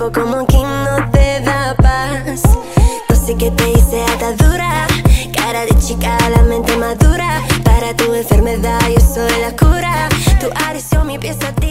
cuerpo como aquí no te da paz. No sé qué te hice atadura, cara de chica, la mente madura. Para tu enfermedad yo soy la cura. Tu adicción, mi pieza.